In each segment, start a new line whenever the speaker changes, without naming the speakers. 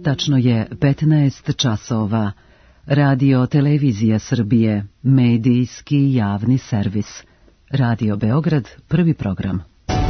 Tačno je 15 časova. Radio Televizija Srbije, medijski javni servis. Radio Beograd, prvi program.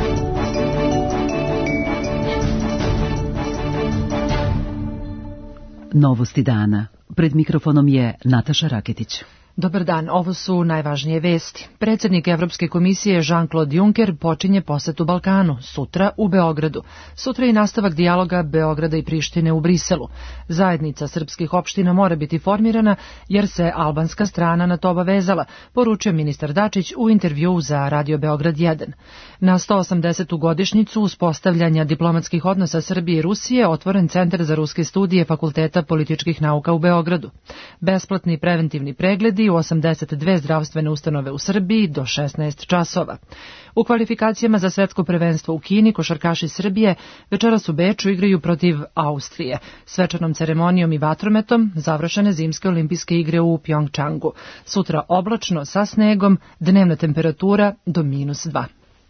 Novosti dana. Pred mikrofonom je Nataša Raketić.
Dobar dan, ovo su najvažnije vesti. Predsjednik Evropske komisije Jean-Claude Juncker počinje posetu Balkanu, sutra u Beogradu. Sutra i nastavak dijaloga Beograda i Prištine u Briselu. Zajednica srpskih opština mora biti formirana jer se albanska strana na to obavezala, poručio ministar Dačić u intervjuu za Radio Beograd 1. Na 180. godišnjicu uspostavljanja diplomatskih odnosa Srbije i Rusije otvoren Centar za ruske studije Fakulteta političkih nauka u Beogradu. Besplatni preventivni pregledi u 82 zdravstvene ustanove u Srbiji do 16 časova. U kvalifikacijama za svetsko prvenstvo u Kini košarkaši Srbije večeras u Beču igraju protiv Austrije. Svečanom ceremonijom i vatrometom završene zimske olimpijske igre u Pjongčangu. Sutra oblačno sa snegom, dnevna temperatura do -2.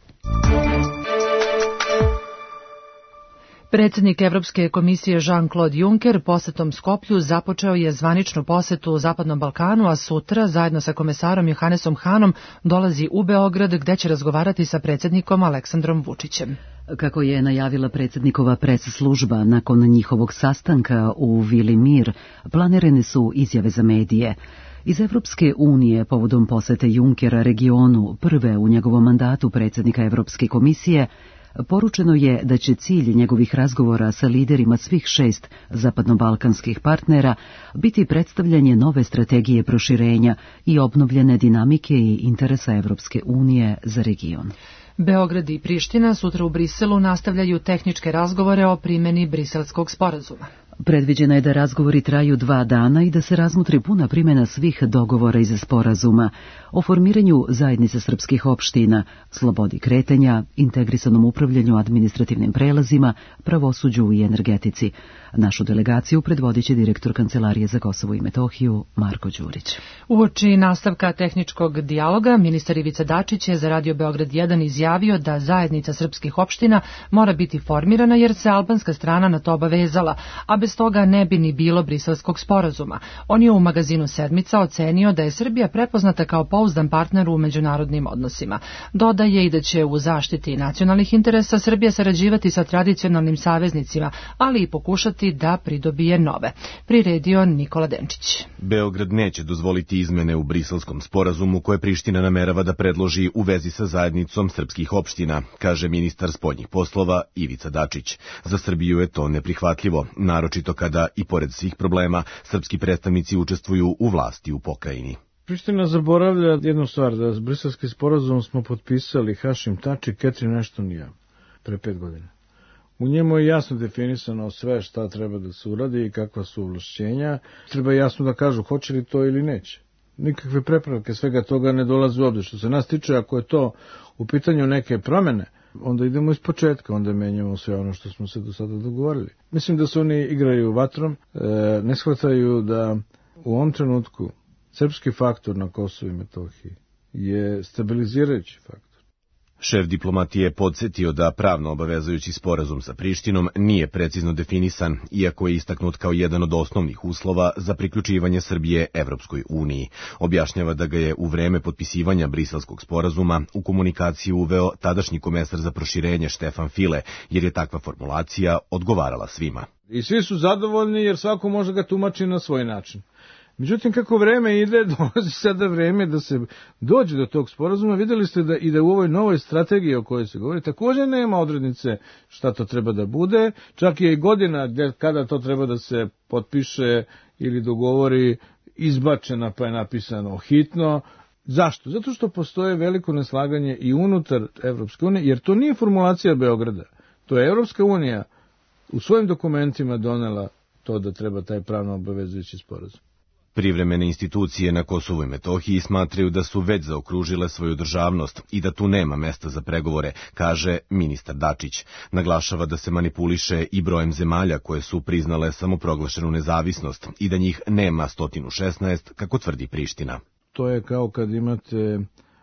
Predsjednik Evropske komisije Jean-Claude Juncker posetom Skoplju započeo je zvaničnu posetu u Zapadnom Balkanu, a sutra, zajedno sa komesarom Johannesom Hanom, dolazi u Beograd gde će razgovarati sa predsjednikom Aleksandrom Vučićem.
Kako je najavila predsjednikova pres služba nakon njihovog sastanka u Vili Mir, planirane su izjave za medije. Iz Evropske unije povodom posete Junckera regionu, prve u njegovom mandatu predsjednika Evropske komisije, poručeno je da će cilj njegovih razgovora sa liderima svih 6 zapadnobalkanskih partnera biti predstavljanje nove strategije proširenja i obnovljene dinamike i interesa Evropske unije za region.
Beograd i Priština sutra u Briselu nastavljaju tehničke razgovore o primjeni Briselskog sporazuma.
Predviđeno je da razgovori traju 2 dana i da se razmotri puna primjena svih dogovora iz sporazuma o formiranju zajednice srpskih opština, slobodi kretanja, integrisanom upravljanju administrativnim prelazima, pravosuđu i energetici. Našu delegaciju predvodit će direktor Kancelarije za Kosovo i Metohiju Marko Đurić.
Uoči nastavka tehničkog dijaloga, ministar Ivica Dačić je za Radio Beograd 1 izjavio da zajednica srpskih opština mora biti formirana jer se albanska strana na to obavezala, a bez toga ne bi ni bilo Briselskog sporazuma. On je u magazinu Sedmica ocenio da je Srbija prepoznata kao pouzdan partner u međunarodnim odnosima. Dodaje i da će u zaštiti nacionalnih interesa Srbija sarađivati sa tradicionalnim saveznicima, ali i pokušati da pridobije nove. Priredio Nikola Denčić.
Beograd neće dozvoliti izmene u Briselskom sporazumu koje Priština namerava da predloži u vezi sa zajednicom srpskih opština, kaže ministar spoljnih poslova Ivica Dačić. Za Srbiju je to neprihvatljivo, naročito kada i pored svih problema srpski predstavnici učestvuju u vlasti u pokrajini.
Priština zaboravlja jednu stvar, da s Briselski sporazum smo potpisali Hašim Tači, Catherine Ashton i ja, pre 5 godina. U njemu je jasno definisano sve šta treba da se uradi i kakva su ovlašćenja. Treba jasno da kažu hoće li to ili neće. Nikakve prepreke svega toga ne dolaze u obzir. Što se nas tiče, ako je to u pitanju neke promene, onda idemo iz početka, onda menjamo sve ono što smo se do sada dogovorili. Mislim da se oni igraju vatrom, ne shvataju da u ovom trenutku srpski faktor na Kosovu i Metohiji je stabilizirajući faktor.
Šef diplomatije je podsjetio da pravno obavezujući sporazum sa Prištinom nije precizno definisan, iako je istaknut kao jedan od osnovnih uslova za priključivanje Srbije Evropskoj uniji. Objašnjava da ga je u vreme potpisivanja Briselskog sporazuma u komunikaciju uveo tadašnji komesar za proširenje Štefan File, jer je takva formulacija odgovarala svima.
I svi su zadovoljni jer svako može ga tumači na svoj način. Međutim, kako vreme ide, dolazi sada vreme da se dođe do tog sporazuma. Vidjeli ste da u ovoj novoj strategiji o kojoj se govori također nema odrednice šta to treba da bude. Čak je i godina kada to treba da se potpiše ili dogovori izbačena, pa je napisano hitno. Zašto? Zato što postoje veliko neslaganje i unutar Evropske unije, jer to nije formulacija Beograda. To je Evropska unija u svojim dokumentima donela to da treba taj pravno obavezujući sporazum.
Privremene institucije na Kosovu i Metohiji smatraju da su već zaokružile svoju državnost i da tu nema mesta za pregovore, kaže ministar Dačić. Naglašava da se manipuliše i brojem zemalja koje su priznale samoproglašenu nezavisnost i da njih nema 116, kako tvrdi Priština.
To je kao kad imate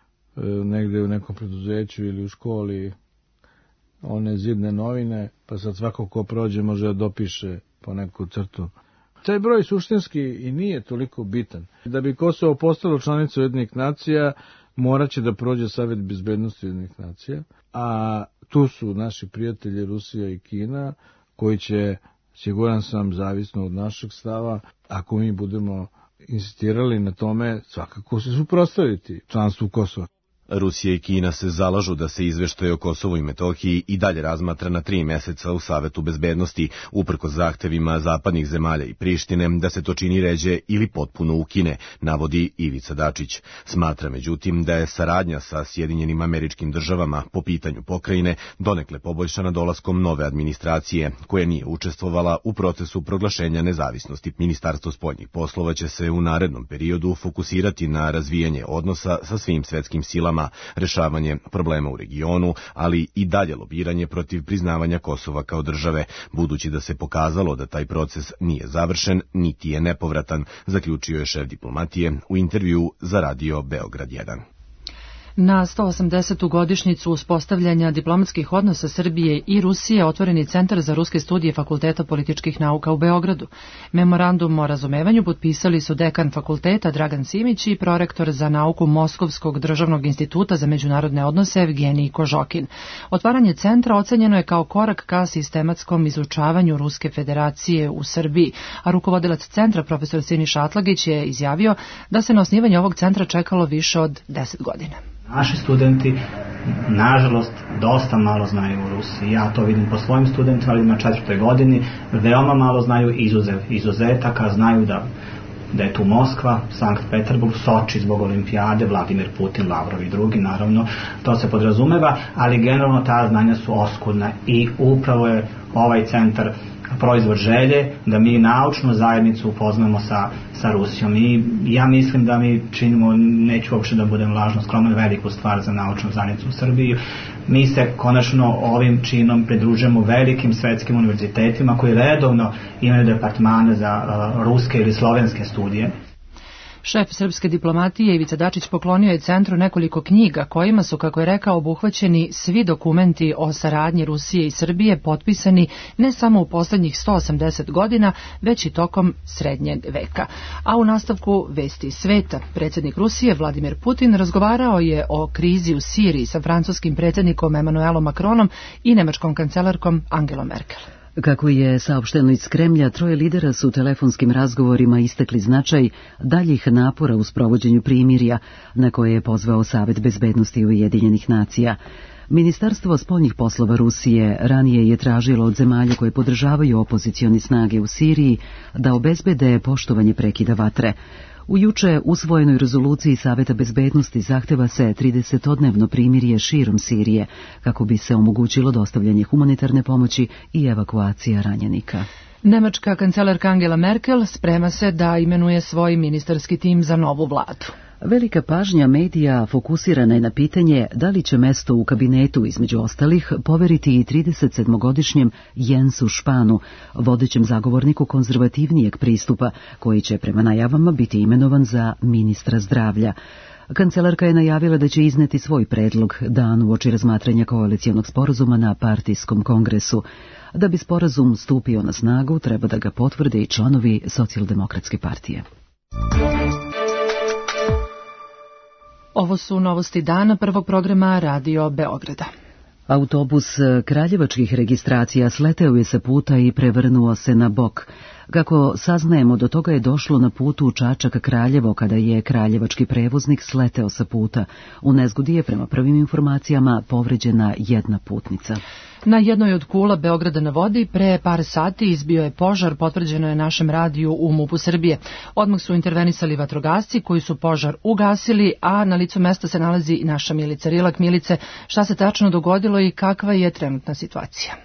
negde u nekom preduzeću ili u školi one zidne novine, pa sad svako ko prođe može da dopiše po neku crtu. Taj broj suštinski i nije toliko bitan. Da bi Kosovo postalo članica Ujedinjenih nacija, morat će da prođe Savet bezbednosti Ujedinjenih nacija, a tu su naši prijatelji Rusija i Kina, koji će, siguran sam, zavisno od našeg stava, ako mi budemo insistirali na tome, svakako se suprotstaviti članstvu Kosova.
Rusija i Kina se zalažu da se izveštaj o Kosovu i Metohiji i dalje razmatra na 3 meseca u Savetu bezbednosti, uprkos zahtevima zapadnih zemalja i Prištine da se to čini ređe ili potpuno ukine, navodi Ivica Dačić. Smatra međutim da je saradnja sa Sjedinjenim Američkim Državama po pitanju pokrajine donekle poboljšana dolaskom nove administracije, koja nije učestvovala u procesu proglašenja nezavisnosti. Ministarstvo spoljnih poslova će se u narednom periodu fokusirati na razvijanje odnosa sa svim svetskim silama, rešavanje problema u regionu, ali i dalje lobiranje protiv priznavanja Kosova kao države, budući da se pokazalo da taj proces nije završen, niti je nepovratan, zaključio je šef diplomatije u intervju za radio Beograd 1.
Na 180. godišnjicu uspostavljanja diplomatskih odnosa Srbije i Rusije otvoren je Centar za ruske studije Fakulteta političkih nauka u Beogradu. Memorandum o razumevanju potpisali su dekan fakulteta Dragan Simić i prorektor za nauku Moskovskog državnog instituta za međunarodne odnose Evgenij Kožokin. Otvaranje centra ocenjeno je kao korak ka sistematskom izučavanju Ruske federacije u Srbiji, a rukovodilac centra profesor Siniša Atlagić je izjavio da se na osnivanje ovog centra čekalo više od 10 godina.
Naši studenti, nažalost, dosta malo znaju u Rusiji. Ja to vidim po svojim studentima, ali na 4. godini veoma malo znaju, izuzetaka, znaju da je tu Moskva, Sankt Peterburg, Soči zbog olimpijade, Vladimir Putin, Lavrov i drugi, naravno, to se podrazumeva, ali generalno ta znanja su oskudna i upravo je ovaj centar proizvod želje da mi naučnu zajednicu upoznamo sa Rusijom. I ja mislim da mi činimo, neću uopšte da budem lažno skroman, veliku stvar za naučnu zajednicu u Srbiji. Mi se konačno ovim činom pridružujemo velikim svetskim univerzitetima koji redovno imaju departmane za ruske ili slovenske studije.
Šef srpske diplomatije Ivica Dačić poklonio je centru nekoliko knjiga kojima su, kako je rekao, obuhvaćeni svi dokumenti o saradnji Rusije i Srbije potpisani ne samo u poslednjih 180 godina, već i tokom srednjeg veka. A u nastavku Vesti sveta, predsjednik Rusije Vladimir Putin razgovarao je o krizi u Siriji sa francuskim predsjednikom Emmanuelom Macronom i nemačkom kancelarkom Angelom Merkel.
Kako je saopšteno iz Kremlja, 3 lidera su telefonskim razgovorima istakli značaj daljih napora u sprovođenju primirja, na koje je pozvao Savet bezbednosti Ujedinjenih nacija. Ministarstvo spoljnih poslova Rusije ranije je tražilo od zemalja koje podržavaju opozicioni snage u Siriji da obezbede poštovanje prekida vatre. U juče usvojenoj rezoluciji Saveta bezbednosti zahteva se 30-dnevno primirje širom Sirije, kako bi se omogućilo dostavljanje humanitarne pomoći i evakuacija ranjenika.
Nemačka kancelarka Angela Merkel sprema se da imenuje svoj ministarski tim za novu vladu.
Velika pažnja medija fokusirana je na pitanje da li će mesto u kabinetu, između ostalih, poveriti i 37-godišnjem Jensu Španu, vodećem zagovorniku konzervativnijeg pristupa, koji će prema najavama biti imenovan za ministra zdravlja. Kancelarka je najavila da će izneti svoj predlog dan uoči razmatranja koalicijonog sporazuma na partijskom kongresu. Da bi sporazum stupio na snagu, treba da ga potvrde i članovi Socijaldemokratske partije.
Ovo su novosti dana prvog programa Radio Beograda.
Autobus kraljevačkih registracija sleteo je sa puta i prevrnuo se na bok. Kako saznajemo, do toga je došlo na putu Čačak-Kraljevo kada je kraljevački prevoznik sleteo sa puta. U nezgodi je, prema prvim informacijama, povređena jedna putnica.
Na jednoj od kula Beograda na vodi pre par sati izbio je požar, potvrđeno je našem radiju u MUP-u Srbije. Odmah su intervenisali vatrogasci koji su požar ugasili, a na licu mesta se nalazi i naša Milica Rilak. Milice, šta se tačno dogodilo i kakva je trenutna situacija?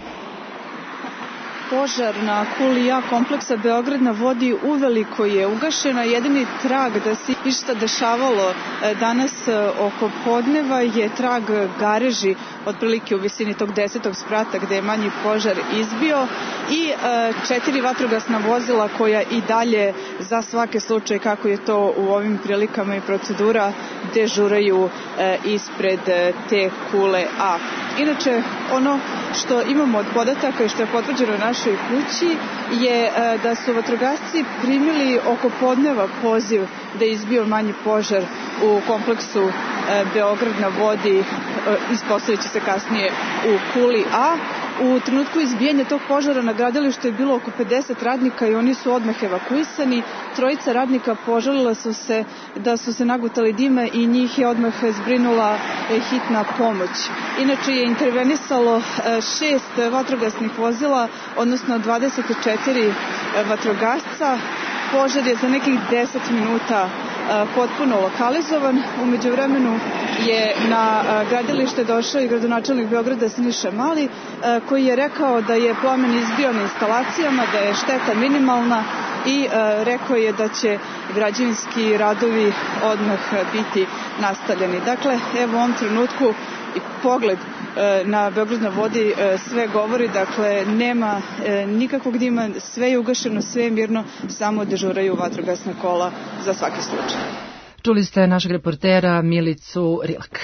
Požar na kuli A kompleksa Beograd na vodi uveliko je ugašena. Jedini trag da se išta dešavalo danas oko podneva je trag gareži otprilike u visini tog 10. sprata gde je manji požar izbio i 4 vatrogasna vozila koja i dalje za svake slučaje, kako je to u ovim prilikama i procedura, dežuraju ispred te kule A. Inače, ono što imamo od podataka i što je potvrđeno u našoj kući je da su vatrogasci primili oko podneva poziv da je izbio manji požar u kompleksu Beograd na vodi, ispostaviće se kasnije u Kuli A. U trenutku izbijanja tog požara na gradilištu je bilo oko 50 radnika i oni su odmah evakuisani. 3 radnika požalila su se da su se nagutali dime i njih je odmah zbrinula hitna pomoć. Inače je intervenisalo 6 vatrogasnih vozila, odnosno 24 vatrogasca. Požar je za nekih 10 minuta potpuno lokalizovan. U međuvremenu je na gradilište došao i gradonačelnik Beograda Siniša Mali, koji je rekao da je plamen izbio na instalacijama, da je šteta minimalna i rekao je da će građevinski radovi odmah biti nastavljeni. Dakle, evo u ovom trenutku i pogled na Beograd na vodi sve govori, dakle nema nikakvog dima, sve je ugašeno, sve je mirno, samo dežuraju vatrogasna kola za svaki slučaj.
Čuli ste našeg reportera Milicu Rilak.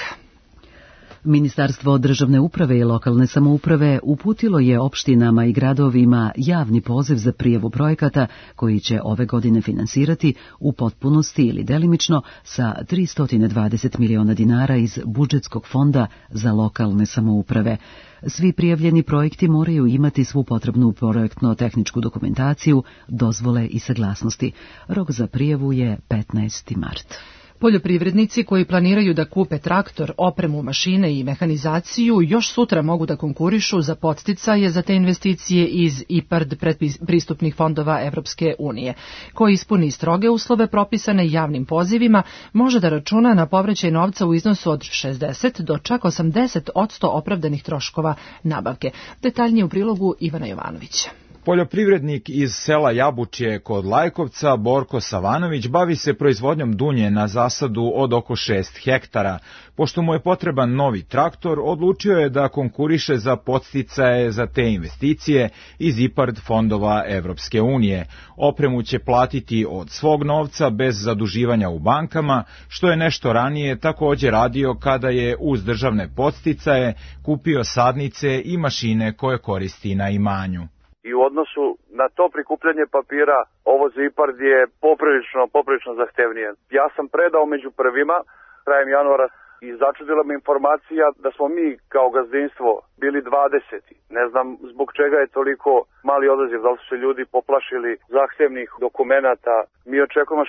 Ministarstvo državne uprave i lokalne samouprave uputilo je opštinama i gradovima javni poziv za prijavu projekata koji će ove godine finansirati u potpunosti ili delimično sa 320 miliona dinara iz budžetskog fonda za lokalne samouprave. Svi prijavljeni projekti moraju imati svu potrebnu projektno-tehničku dokumentaciju, dozvole i saglasnosti. Rok za prijavu je 15. mart.
Poljoprivrednici koji planiraju da kupe traktor, opremu, mašine i mehanizaciju još sutra mogu da konkurišu za podsticaje za te investicije iz IPARD predpristupnih fondova Evropske unije. Ko ispuni stroge uslove propisane javnim pozivima, može da računa na povraćaj novca u iznosu od 60 do čak 80% opravdanih troškova nabavke. Detaljnije u prilogu Ivana Jovanovića.
Poljoprivrednik iz sela Jabučje kod Lajkovca, Borko Savanović, bavi se proizvodnjom dunje na zasadu od oko 6 hektara. Pošto mu je potreban novi traktor, odlučio je da konkuriše za podsticaje za te investicije iz IPARD fondova Evropske unije. Opremu će platiti od svog novca bez zaduživanja u bankama, što je nešto ranije također radio kada je uz državne podsticaje kupio sadnice i mašine koje koristi na imanju.
I u odnosu na to prikupljanje papira, ovo za IPARD je poprilično zahtevnije. Ja sam predao među prvima, krajem januara, i začudila me informacija da smo mi kao gazdinstvo bili 20. Ne znam zbog čega je toliko mali odaziv, da li su se ljudi poplašili zahtevnih dokumenata. Mi očekujemo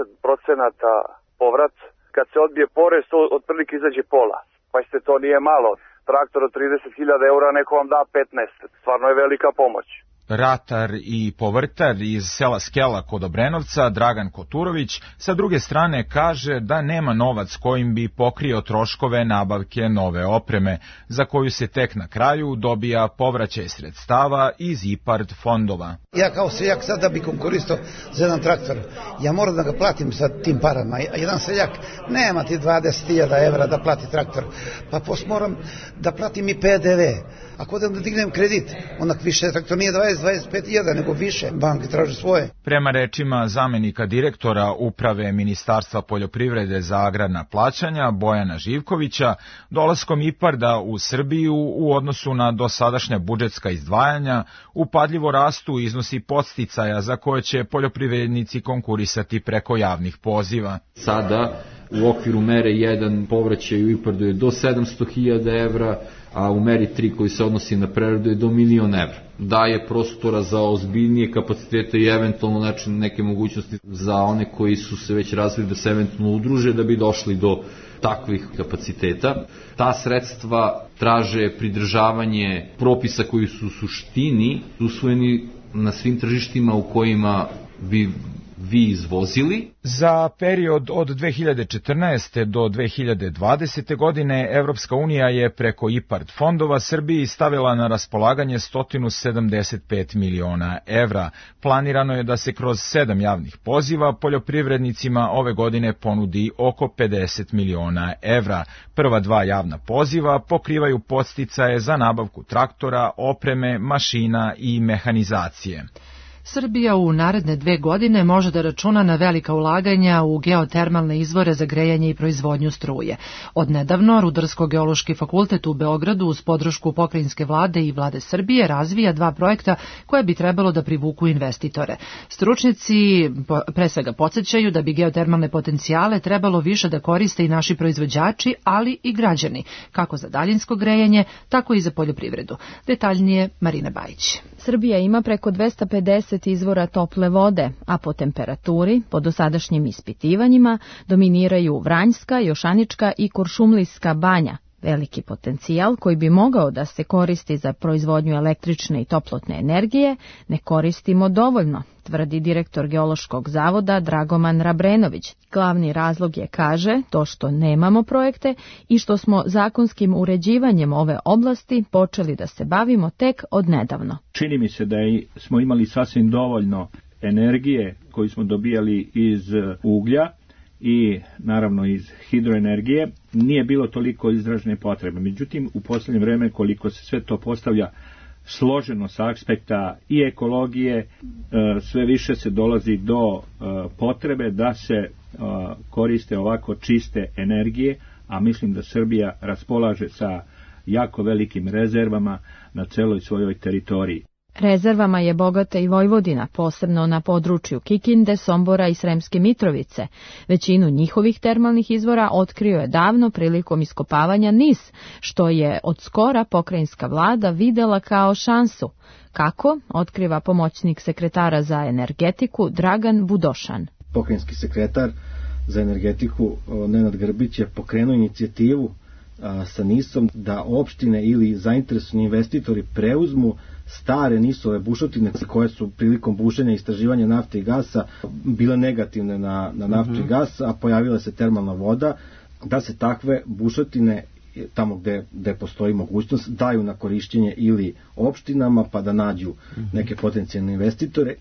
60% povrat. Kad se odbije porez, to otprilike izađe pola. Pa to nije malo. Traktor od 30.000 eura, neko vam da 15. Stvarno je velika pomoć.
Ratar i povrtar iz sela Skela kod Obrenovca, Dragan Koturović, sa druge strane kaže da nema novac kojim bi pokrio troškove nabavke nove opreme, za koju se tek na kraju dobija povraćaj sredstava iz IPARD fondova.
Ja kao seljak sad da bi konkuristao za jedan traktor, ja moram da ga platim sa tim parama. Jedan seljak nema ti 20.000 evra da plati traktor, pa moram da platim i PDV. Ako da dignem kredit, onak više traktor nije 25.000, nego više, banke traže svoje.
Prema rečima zamenika direktora Uprave Ministarstva poljoprivrede za agrarna plaćanja Bojana Živkovića, dolaskom IPARD-a u Srbiju u odnosu na dosadašnja budžetska izdvajanja upadljivo rastu iznosi podsticaja za koje će poljoprivrednici konkurisati preko javnih poziva.
Sada u okviru mere 1 povraćaj u IPARD-u je do 700.000 evra, a u meri 3 koji se odnosi na preradu je do 1.000.000 evra. Daje prostora za ozbiljnije kapacitete i eventualno neke mogućnosti za one koji su se već razvili da se eventualno udruže da bi došli do takvih kapaciteta. Ta sredstva traže pridržavanje propisa koji su u suštini usvojeni na svim tržištima u kojima bi vi izvozili.
Za period od 2014. do 2020. godine Evropska unija je preko IPARD fondova Srbiji stavila na raspolaganje 175 miliona evra. Planirano je da se kroz 7 javnih poziva poljoprivrednicima ove godine ponudi oko 50 miliona evra. Prva 2 javna poziva pokrivaju podsticaje za nabavku traktora, opreme, mašina i mehanizacije.
Srbija u naredne 2 godine može da računa na velika ulaganja u geotermalne izvore za grejanje i proizvodnju struje. Odnedavno, Rudarsko-geološki fakultet u Beogradu uz podršku pokrajinske vlade i vlade Srbije razvija 2 projekta koje bi trebalo da privuku investitore. Stručnjaci pre svega podsjećaju da bi geotermalne potencijale trebalo više da koriste i naši proizvođači, ali i građani, kako za daljinsko grejanje, tako i za poljoprivredu. Detaljnije Marina Bajić.
Srbija ima preko 250 izvora tople vode, a po temperaturi, po dosadašnjim ispitivanjima, dominiraju Vranjska, Jošanička i Kuršumlijska banja. Veliki potencijal koji bi mogao da se koristi za proizvodnju električne i toplotne energije ne koristimo dovoljno, tvrdi direktor Geološkog zavoda Dragoman Rabrenović. Glavni razlog je, kaže, to što nemamo projekte i što smo zakonskim uređivanjem ove oblasti počeli da se bavimo tek odnedavno.
Čini mi se da smo imali sasvim dovoljno energije koju smo dobijali iz uglja i naravno iz hidroenergije, nije bilo toliko izražene potrebe. Međutim, u posljednje vreme koliko se sve to postavlja složeno sa aspekta i ekologije, sve više se dolazi do potrebe da se koriste ovako čiste energije, a mislim da Srbija raspolaže sa jako velikim rezervama na celoj svojoj teritoriji.
Rezervama je bogata i Vojvodina, posebno na području Kikinde, Sombora i Sremske Mitrovice. Većinu njihovih termalnih izvora otkrio je davno prilikom iskopavanja NIS, što je od skora pokrajinska vlada videla kao šansu. Kako, otkriva pomoćnik sekretara za energetiku Dragan Budošan.
Pokrajinski sekretar za energetiku Nenad Grbić je pokrenuo inicijativu sa NIS-om da opštine ili zainteresovani investitori preuzmu stare NIS-ove bušotine koje su prilikom bušenja i istraživanja nafte i gasa bile negativne na naftu i gas, a pojavila se termalna voda, da se takve bušotine tamo gde postoji mogućnost daju na korišćenje ili opštinama pa da nađu neke potencijalne investitore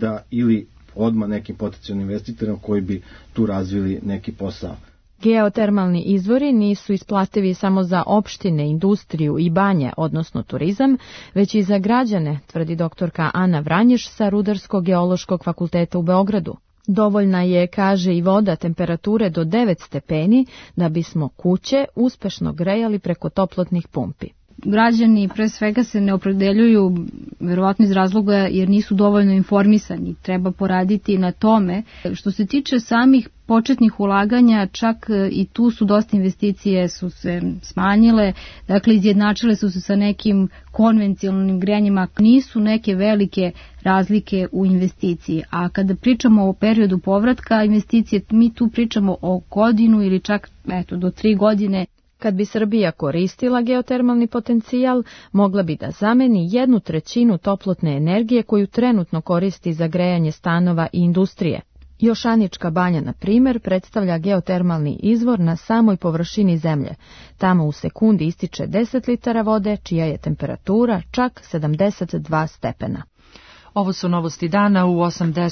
ili odmah nekim potencijalnim investitorima koji bi tu razvili neki posao.
Geotermalni izvori nisu isplativi samo za opštine, industriju i banje, odnosno turizam, već i za građane, tvrdi doktorka Ana Vranješ sa Rudarsko-geološkog fakulteta u Beogradu. Dovoljna je, kaže, i voda temperature do 9 stepeni da bismo kuće uspešno grejali preko toplotnih pumpi.
Građani pre svega se ne opredeljuju verovatno iz razloga jer nisu dovoljno informisani. Treba poraditi na tome. Što se tiče samih početnih ulaganja, čak i tu su dosta investicije su se smanjile, dakle izjednačile su se sa nekim konvencionalnim grejanjima, nisu neke velike razlike u investiciji. A kada pričamo o periodu povratka investicije, mi tu pričamo o godinu ili čak do 3 godine.
Kad bi Srbija koristila geotermalni potencijal, mogla bi da zameni 1/3 toplotne energije koju trenutno koristi za grejanje stanova i industrije. Jošanička banja, na primjer, predstavlja geotermalni izvor na samoj površini zemlje. Tamo u sekundi ističe 10 litara vode, čija je temperatura čak 72 stepena.
Ovo su novosti dana u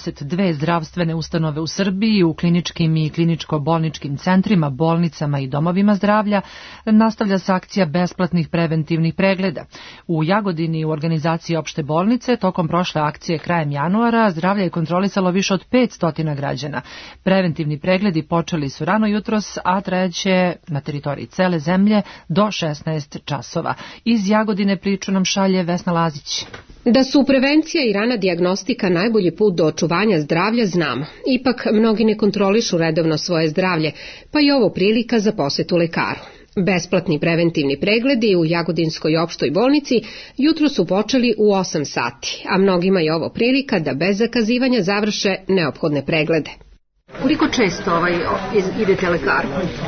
82 zdravstvene ustanove u Srbiji, u kliničkim i kliničko-bolničkim centrima, bolnicama i domovima zdravlja. Nastavlja se akcija besplatnih preventivnih pregleda. U Jagodini u organizaciji opšte bolnice tokom prošle akcije krajem januara zdravlje je kontrolisalo više od 500 građana. Preventivni pregledi počeli su rano jutros, a trajaće na teritoriji cele zemlje do 16 časova. Iz Jagodine priču nam šalje Vesna Lazić.
Da su prevencija i rana dijagnostika najbolji put do očuvanja zdravlja znamo. Ipak mnogi ne kontrolišu redovno svoje zdravlje, pa i ovo prilika za posetu lekaru. Besplatni preventivni pregledi u Jagodinskoj opštoj bolnici jutro su počeli u 8 sati, a mnogima je ovo prilika da bez zakazivanja završe neophodne preglede. Koliko često idete lekaru?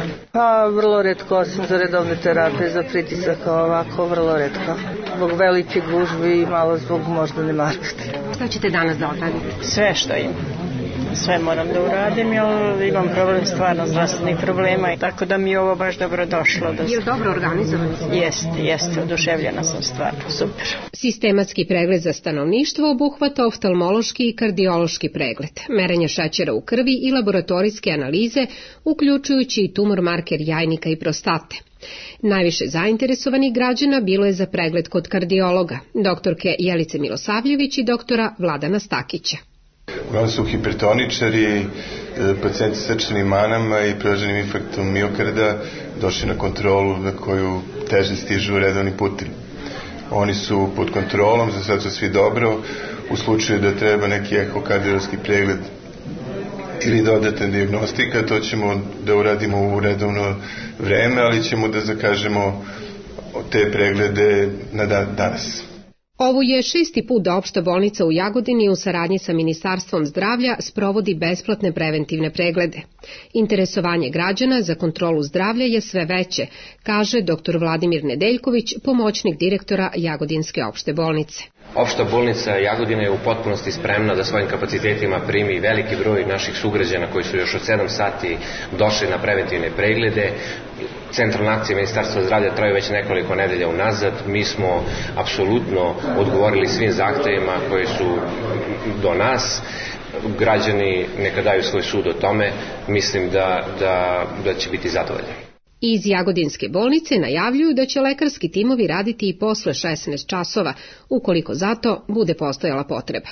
Pa vrlo retko, osim za redovne terapije, za pritisak ovako, vrlo retko. Zbog velike gužve i malo zbog možda nemarkosti.
Šta ćete danas da odradite?
Sve što imam. Sve moram da uradim, jer imam problem stvarno zdravstvenih problema, tako da mi je ovo baš dobro došlo.
Je li dobro organizovano?
Jeste, oduševljena sam stvarno, super.
Sistematski pregled za stanovništvo obuhvata oftalmološki i kardiološki pregled, merenje šećera u krvi i laboratorijske analize, uključujući i tumor marker jajnika i prostate. Najviše zainteresovanih građana bilo je za pregled kod kardiologa, doktorke Jelice Milosavljević i doktora Vladana Stakića.
Uglavnom su hipertoničari, pacijenti sa srčanim manama i prirođenim infarktom miokarda došli na kontrolu na koju teže stižu redovni putem. Oni su pod kontrolom, za sad su svi dobro. U slučaju da treba neki ehokardiološki pregled ili dodatna dijagnostika, to ćemo da uradimo u redovno vreme, ali ćemo da zakažemo te preglede na danas.
Ovo je 6. put da opšta bolnica u Jagodini u saradnji sa Ministarstvom zdravlja sprovodi besplatne preventivne preglede. Interesovanje građana za kontrolu zdravlja je sve veće, kaže dr. Vladimir Nedeljković, pomoćnik direktora Jagodinske opšte bolnice.
Opšta bolnica Jagodina je u potpunosti spremna da svojim kapacitetima primi veliki broj naših sugrađana koji su još od 7 sati došli na preventivne preglede. Centralna akcija Ministarstva zdravlja traju već nekoliko nedelja unazad. Mi smo apsolutno odgovorili svim zahtevima koji su do nas. Građani neka daju svoj sud o tome. Mislim da će biti zadovoljni.
Iz Jagodinske bolnice najavljuju da će lekarski timovi raditi i posle 16 časova, ukoliko zato bude postojala potreba.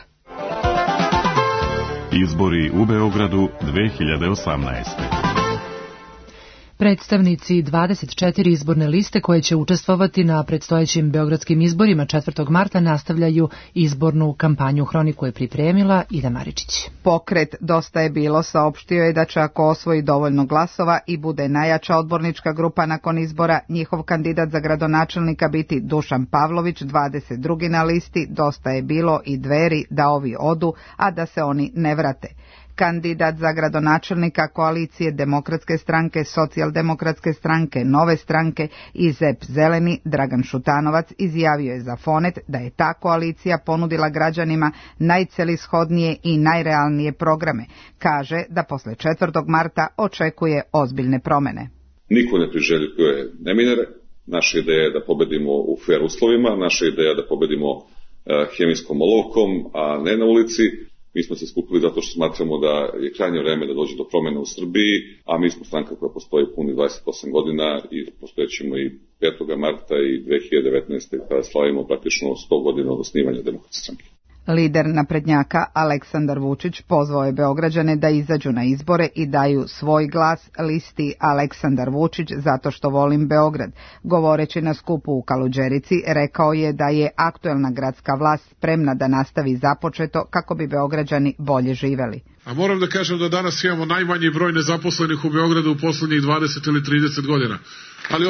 Izbori u Beogradu 2018.
Predstavnici 24 izborne liste koje će učestvovati na predstojećim beogradskim izborima 4. marta nastavljaju izbornu kampanju. Hroniku je pripremila Ida Maričić.
Pokret Dosta je bilo saopštio je da će ako osvoji dovoljno glasova i bude najjača odbornička grupa nakon izbora, njihov kandidat za gradonačelnika biti Dušan Pavlović, 22. na listi Dosta je bilo i Dveri da ovi odu, a da se oni ne vrate. Kandidat za gradonačelnika koalicije Demokratske stranke, Socijaldemokratske stranke, Nove stranke i ZEP Zeleni, Dragan Šutanovac, izjavio je za Fonet da je ta koalicija ponudila građanima najcelishodnije i najrealnije programe. Kaže da posle 4. marta očekuje ozbiljne promene.
Niko ne priželjkuje neminere. Naša ideja je da pobedimo u fair uslovima, naša ideja je da pobedimo hemijskom olovkom, a ne na ulici. Mi smo se skupili zato što smatramo da je krajnje vreme da dođe do promjene u Srbiji, a mi smo stranka koja postoji puni 28 godina i postojećemo i 5. marta i 2019. kada slavimo praktično 100 godina od osnivanja Demokratske stranke.
Lider naprednjaka Aleksandar Vučić pozvao je Beograđane da izađu na izbore i daju svoj glas listi Aleksandar Vučić zato što volim Beograd. Govoreći na skupu u Kaluđerici, rekao je da je aktuelna gradska vlast spremna da nastavi započeto kako bi Beograđani bolje živeli.
A moram da kažem da danas imamo najmanji broj nezaposlenih u Beogradu u poslednjih 20 ili 30 godina. Ali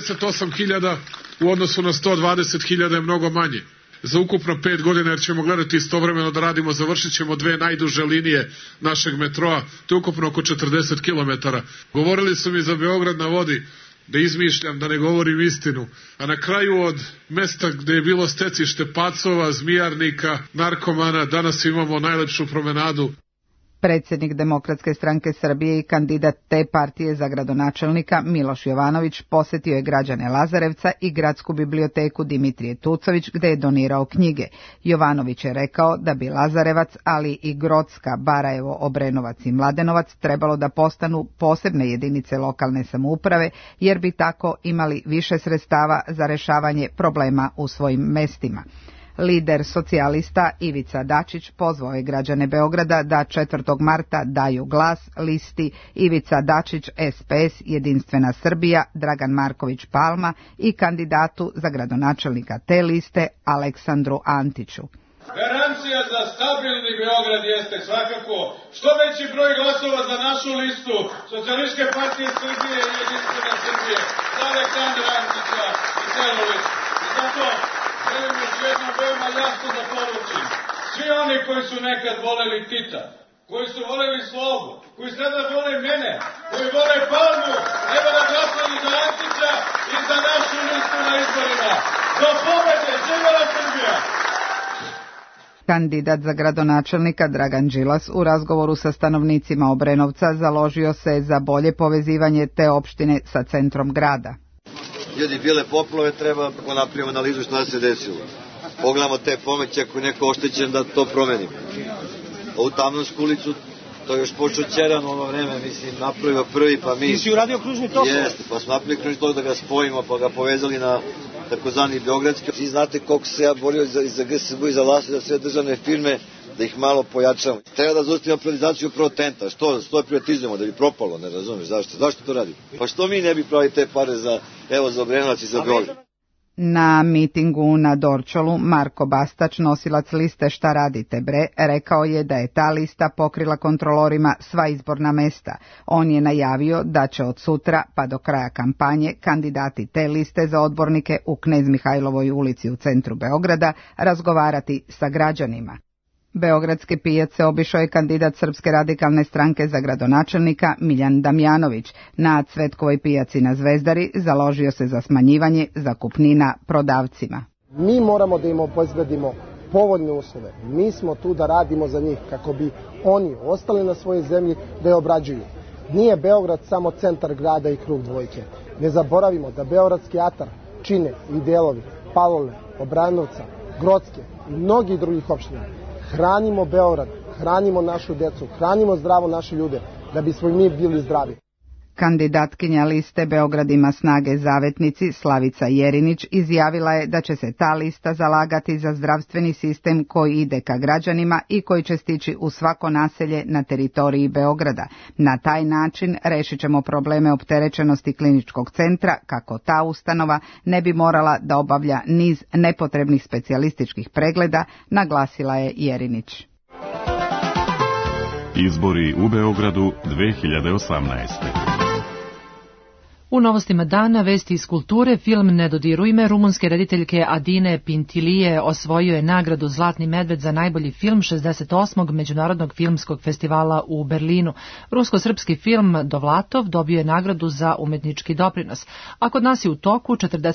88.000 u odnosu na 120.000 je mnogo manje. Za ukupno 5 godina, jer ćemo gledati istovremeno da radimo, završit ćemo 2 najduže linije našeg metroa, to je ukupno oko 40 km. Govorili su mi za Beograd na vodi, da izmišljam, da ne govorim istinu, a na kraju od mesta gde je bilo stecište pacova, zmijarnika, narkomana, danas imamo najlepšu promenadu.
Predsjednik Demokratske stranke Srbije i kandidat te partije za gradonačelnika Miloš Jovanović posjetio je građane Lazarevca i gradsku biblioteku Dimitrije Tucović gde je donirao knjige. Jovanović je rekao da bi Lazarevac, ali i Grocka, Barajevo, Obrenovac i Mladenovac trebalo da postanu posebne jedinice lokalne samouprave jer bi tako imali više sredstava za rešavanje problema u svojim mestima. Lider socijalista Ivica Dačić pozvao je građane Beograda da 4. marta daju glas listi Ivica Dačić SPS Jedinstvena Srbija Dragan Marković Palma i kandidatu za gradonačelnika te liste Aleksandru Antiću.
Garancija za stabilni Beograd jeste svakako što veći broj glasova za našu listu Socijalističke partije Srbije i Jedinstvene Srbije za Aleksandra Antića i celu listu. I zato želim još jednom veoma jasno da poručim. Svi oni koji su nekad voleli Tita, koji su voleli slogu, koji sada vole mene, koji vole Palmu, treba da glasali za Antića i za našu listu na izborima. Do pobede, živela Srbija!
Kandidat za gradonačelnika Dragan Đilas u razgovoru sa stanovnicima Obrenovca založio se za bolje povezivanje te opštine sa centrom grada.
Ljudi, bile poplove, treba napravimo analizu što se desilo. Pogledamo te pomoći, ako je neko oštećen da to promenimo. Ovu Tamnansku ulicu To je još počeo Ćeran u ono vreme, mislim, napravio prvi, pa mi...
Ti si uradio kružni tok?
Jeste, pa smo napravili kružni tok da ga spojimo, pa ga povezali na takozvani Beogradski. Vi znate koliko se ja borio za GSB i za vlast, za sve državne firme, da ih malo pojačamo. Treba da zaustavimo privatizaciju Pro Tenta. Što privatizujemo, da bi propalo, ne razumeš, zašto to radimo? Pa što mi ne bi pravili te pare za Obrenovac i za Beograd?
Na mitingu na Dorčolu Marko Bastać, nosilac liste Šta radite bre, rekao je da je ta lista pokrila kontrolorima sva izborna mesta. On je najavio da će od sutra pa do kraja kampanje kandidati te liste za odbornike u Knez Mihajlovoj ulici u centru Beograda razgovarati sa građanima. Beogradske pijace obišao je kandidat Srpske radikalne stranke za gradonačelnika Miljan Damjanović. Na Cvetkovoj pijaci na Zvezdari založio se za smanjivanje zakupnina prodavcima.
Mi moramo da im obezbedimo povoljne uslove. Mi smo tu da radimo za njih kako bi oni ostali na svojoj zemlji da je obrađuju. Nije Beograd samo centar grada i krug dvojke. Ne zaboravimo da Beogradski atar čine i delovi Palilule, Obranovca, Grocke i mnogih drugih opština. Hranimo Beograd, hranimo našu decu, hranimo zdravo naše ljude, da bismo i mi bili zdravi.
Kandidatkinja liste Beograd ima snage zavetnici Slavica Jerinić izjavila je da će se ta lista zalagati za zdravstveni sistem koji ide ka građanima i koji će stići u svako naselje na teritoriji Beograda. Na taj način rešit ćemo probleme opterećenosti kliničkog centra kako ta ustanova ne bi morala da obavlja niz nepotrebnih specijalističkih pregleda, naglasila je Jerinić.
Izbori u Beogradu 2018.
U novostima dana, vesti iz kulture, film Ne dodiruj me rumunske rediteljke Adine Pintilije osvojio je nagradu Zlatni medved za najbolji film 68. Međunarodnog filmskog festivala u Berlinu. Rusko-srpski film Dovlatov dobio je nagradu za umetnički doprinos, a kod nas je u toku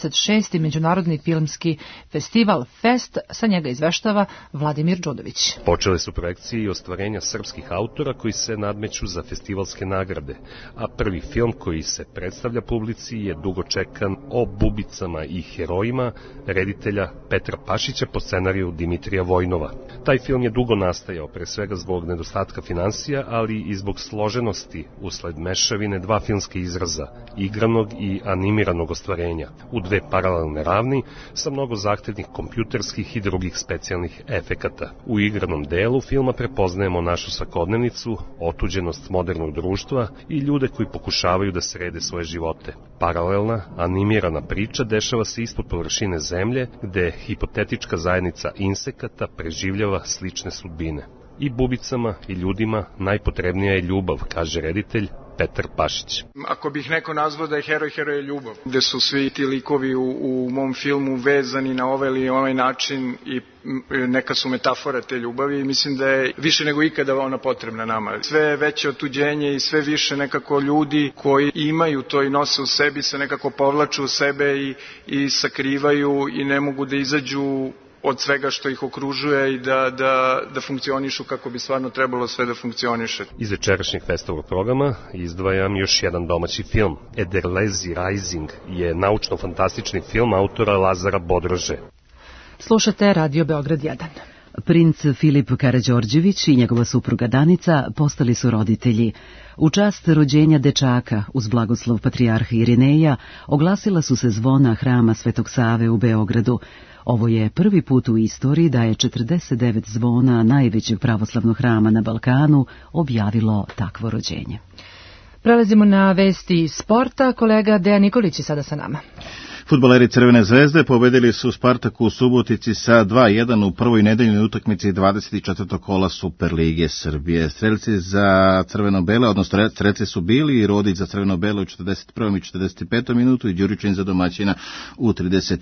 46. Međunarodni filmski festival Fest, sa njega izveštava Vladimir Đudović.
Počele su projekcije i ostvarenja srpskih autora koji se nadmeću za festivalske nagrade, a prvi film koji se predstavlja publici je dugo čekan O bubicama i herojima reditelja Petra Pašića po scenariju Dimitrija Vojnova. Taj film je dugo nastajao, pre svega zbog nedostatka finansija, ali i zbog složenosti usled mešavine dva filmske izraza, igranog i animiranog ostvarenja, u dve paralelne ravni sa mnogo zahtevnih kompjuterskih i drugih specijalnih efekata. U igranom delu filma prepoznajemo našu svakodnevnicu, otuđenost modernog društva i ljude koji pokušavaju da srede svoje živote. Paralelna, animirana priča dešava se ispod površine zemlje, gde hipotetička zajednica insekata preživljava slične sudbine. I bubicama i ljudima najpotrebnija je ljubav, kaže reditelj Petar Pašić.
Ako bih neko nazvao da je heroj je ljubav, gde su svi ti likovi u mom filmu vezani na ovaj ili ovaj način i neka su metafora te ljubavi i mislim da je više nego ikada ona potrebna nama. Sve veće otuđenje i sve više nekako ljudi koji imaju to i nose u sebi se nekako povlaču u sebe i sakrivaju i ne mogu da izađu od svega što ih okružuje i da funkcionišu kako bi stvarno trebalo sve da funkcioniše.
Iz večerašnjeg festivalog programa izdvajam još jedan domaći film. Ederlezi Rising je naučno-fantastični film autora Lazara Bodrože.
Slušate Radio Beograd 1.
Princ Filip Karađorđević i njegova supruga Danica postali su roditelji. U čast rođenja dečaka, uz blagoslov patrijarha Irineja, oglasila su se zvona hrama Svetog Save u Beogradu. Ovo je prvi put u istoriji da je 49 zvona najvećeg pravoslavnog hrama na Balkanu objavilo takvo rođenje.
Prelazimo na vesti sporta. Kolega Dejan Nikolić je sada sa nama.
Fudbaleri Crvene zvezde pobedili su Spartaku u Subotici sa 2-1 u prvoj nedeljnoj utakmici 24. kola Superlige Srbije. Strelci za crveno-bele, odnosno strelci su bili i Rodić za crveno-bele u 41. i 45. minutu i Đuričin za domaćina u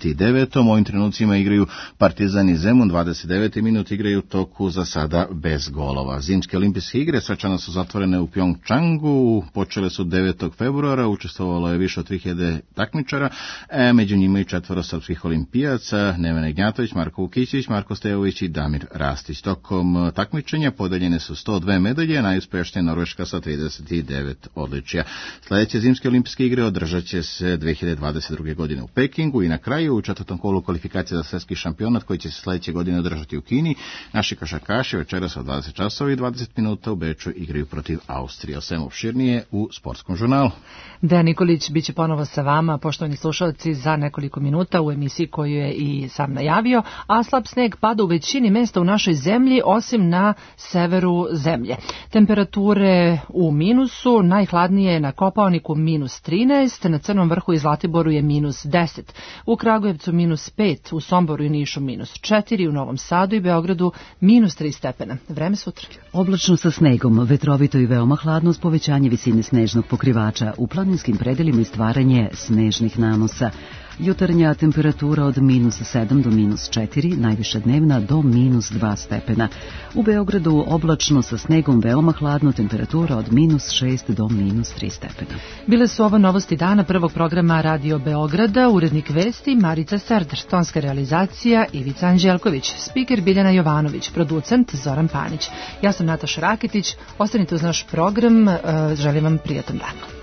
39. U ovim trenucima igraju Partizan i Zemun, 29. minut igraju toku za sada bez golova. Zimske olimpijske igre svečano su zatvorene u Pjongčangu, počele su 9. februara, učestvovalo je više od 3000 takmičara. među njima i 4 srpskih olimpijaca, Nevena Ignjatović, Marko Vukićević, Marko Stevović i Damir Rastić. Tokom takmičenja podeljene su 102 medalje, najuspešnija Norveška sa 39 odličja. Sljedeće zimske olimpijske igre održat će se 2022. godine u Pekingu i na kraju u 4. kolu kvalifikacije za svjetski šampionat koji će se sljedeće godine održati u Kini. Naši košarkaši večeras od 20 časova i 20 minuta u Beču igraju protiv Austrije. O svemu opširnije u Sportskom žurnalu.
Dejan Nikolić biće ponovo sa vama, poštovani slušalci, za nekoliko minuta u emisiji koju je i sam najavio, a slab sneg pada u većini mesta u našoj zemlji, osim na severu zemlje. Temperature u minusu, najhladnije je na Kopaoniku -13, na Crnom vrhu i Zlatiboru je -10, u Kragujevcu -5, u Somboru i Nišu -4, u Novom Sadu i Beogradu -3 stepena. Vreme sutra.
Oblačno sa snegom, vetrovito i veoma hladno s povećanje visine snežnog pokrivača, u planinskim predelima i stvaranje snežnih nanosa. Jutarnja temperatura od -7 do -4, najviša dnevna do -2 stepena. U Beogradu oblačno sa snegom, veoma hladno, temperatura od -6 do -3 stepena.
Bile su ovo novosti dana prvog programa Radio Beograda, urednik vesti Marica Serdar, tonska realizacija Ivica Anđelković, spiker Biljana Jovanović, producent Zoran Panić. Ja sam Nataša Raketić, ostanite uz naš program, želim vam prijatan dan.